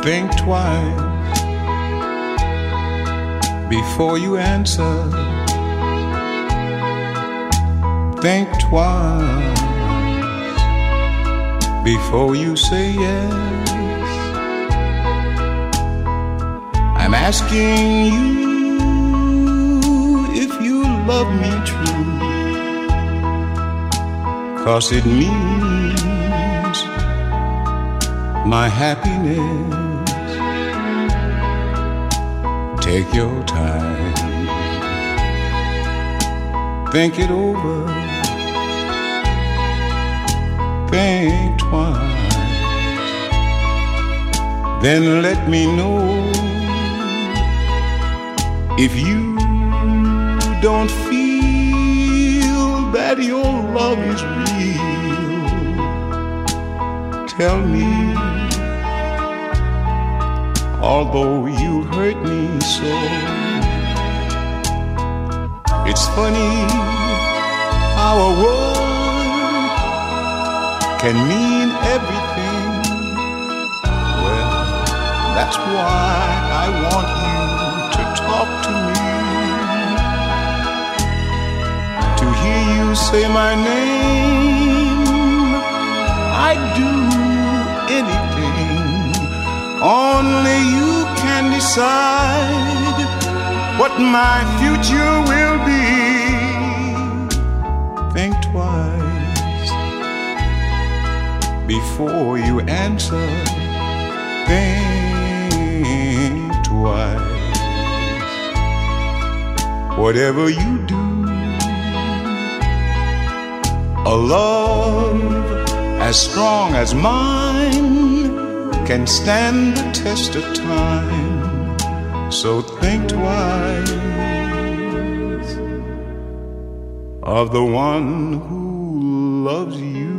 Think twice before you answer. Think twice before you say yes. I'm asking you if you love me true, 'cause it means my happiness. Take your time, think it over, think twice, then let me know. If you don't feel that your love is real, tell me, although you hurt me so. It's funny how a word can mean everything. Well, that's why I want you to talk to me, to hear you say my name. I'd do anything. Only you can decide what my future will be. Think twice before you answer. Think twice. Whatever you do, a love as strong as mine can stand the test of time. So think twice of the one who loves you.